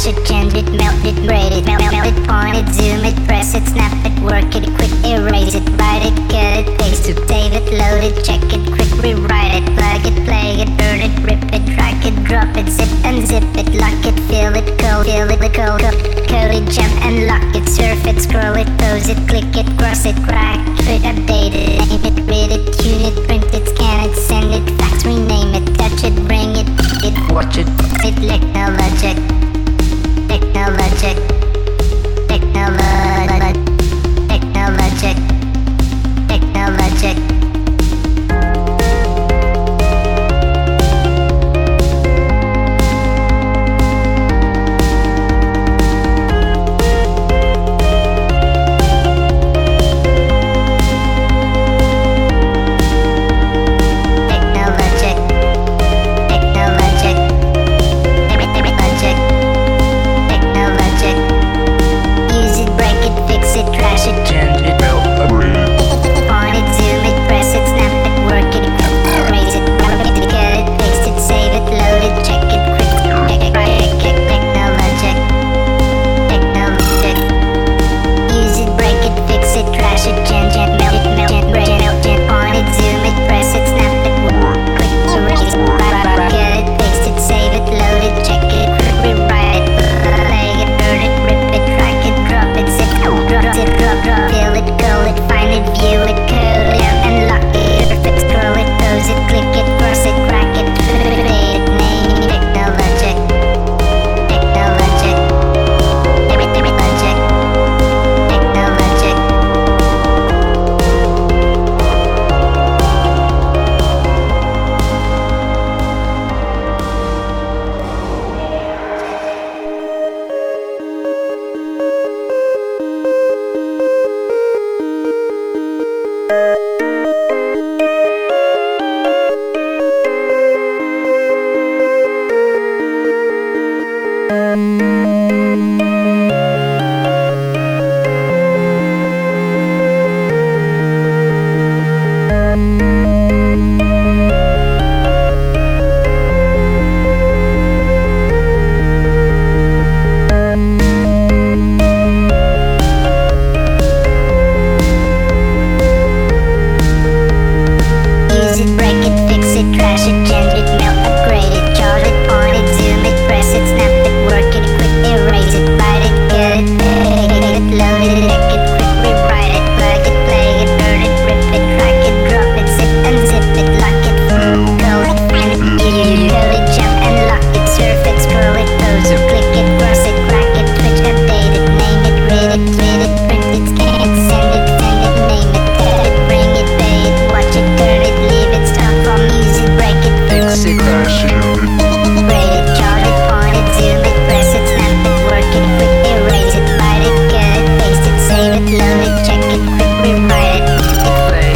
trash it, change it, melt it, braid it, melt it, point it, zoom it, press it, snap it, work it, quick erase it, write it, cut it, paste it, save it, load it, check it, quick rewrite it, plug it, play it, burn it, rip it, drag it, drop it, zip unzip it, lock it, fill it, code it, jump and lock it, surf it, scroll it, pose it, click it, cross it, crack it, update it, name it, read it, tune it, print it, scan it, send it, fax, rename it, touch it, bring it, watch it, technologic, technologic, technologic, technologic, technologic.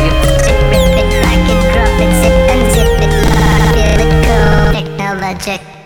Check.